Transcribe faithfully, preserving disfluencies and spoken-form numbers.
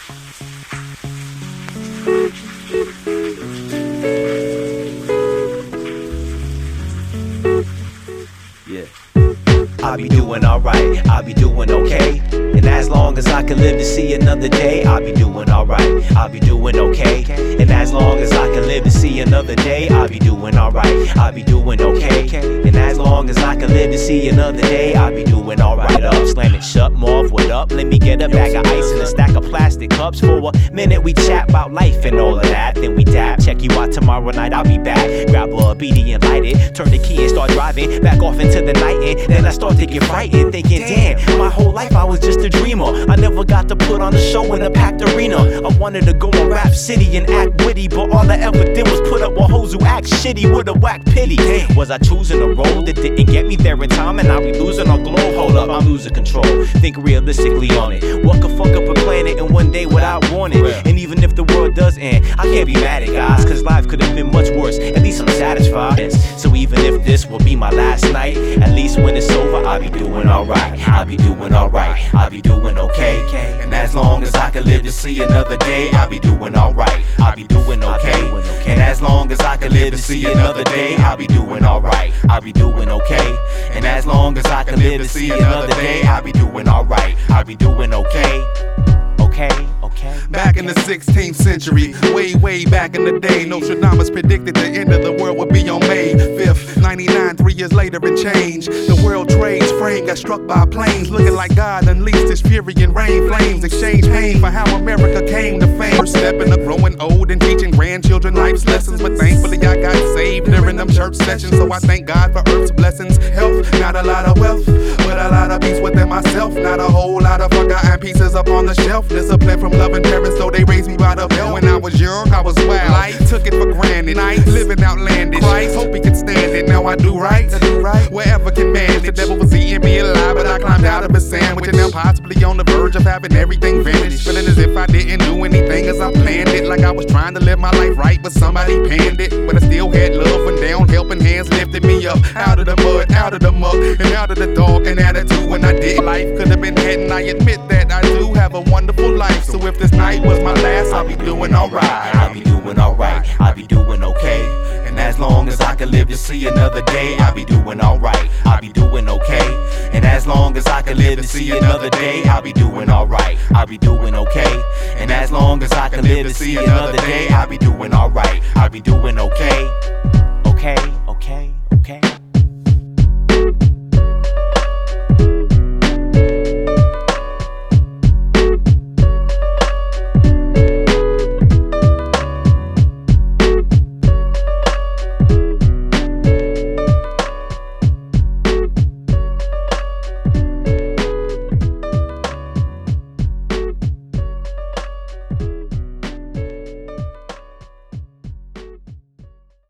Yeah. I'll be doing alright, I'll be doing okay. And as long as I can live to see another day, I'll be doing alright, I'll be doing okay. And as long as I can live to see another day, I'll be doing alright, I'll be doing okay. And as long as I can live to see another day, I'll be doing alright. Up, slam it shut, Marv, what up? Let me get a bag of ice and a stack of plastic cups. For a minute we chat about life and all of that. Then we dab, check you out tomorrow night, I'll be back. Grab a B D and light it, turn the key and start driving back off into the night. And then I start to get frightened, thinking, damn, my whole life I was just a dreamer. I never got to put on a show in a packed arena. I wanted to go on Rap City and act witty, but all I ever did was put up with hoes who act shitty with a whack pity. Damn, was I choosing a role that didn't get me there in time, and I'll be losing our glow? Hold up, I'm losing control. Think realistically on it. What could fuck up a planet in one day without warning? And even if the world does end, I can't be mad at guys, cause life could have been much worse. At least I'm satisfied. So even if this will be my last night, at least when it's over, I'll be doing alright. I'll be doing alright. I'll be doing okay. And as long as I can live to see another day, I'll be doing alright. I'll be doing okay. And as long as I can live to see another day, I'll be doing alright. I'll be doing okay. And as long as I can live to see another day, I'll be doing alright. I'll be doing okay. Okay, okay. Back in the sixteenth century, way, way back in the day, Nostradamus predicted the end of the world would be on May fifth, ninety-nine, three years later and change. The world trade's frame got struck by planes, looking like God unleashed his fury and rain flames. Exchange pain for how America came to fame. First step in the growing old and teaching grandchildren life's lessons. But thankfully I got saved during them church sessions, so I thank God for earth's blessings. Health, not a lot of wealth, but a lot of peace within myself. Not a whole lot of forgotten pieces up on the shelf. Discipline from loving parents, so they raised me by the belt. When I was young, I was wild. Life took it for granted. Nice, living outlandish. Christ, hope he could stand it. Now I do right, I do right. Wherever can manage. The devil was eating me alive, but I climbed out of a sandwich, and now possibly on the verge of having everything vanished. Feeling as if I didn't do anything as I planned it. Like I was trying to live my life right, but somebody panned it. But I still had love when down, helping hands lifted me up out of the mud, out of the muck, and out of the dog and attitude when I did. Life could have been had, and I admit that I do have a wonderful life. So if this night was my last, I'll be doing alright. I'll be doing alright. I'll be doing okay. And as long as I can live to see another day, I'll be doing alright. I'll be doing okay. And as long as I can live to see another day, I'll be doing alright. I'll be doing okay. And as long as I can live to see another day, I'll be doing alright. I'll be doing okay. Okay, okay.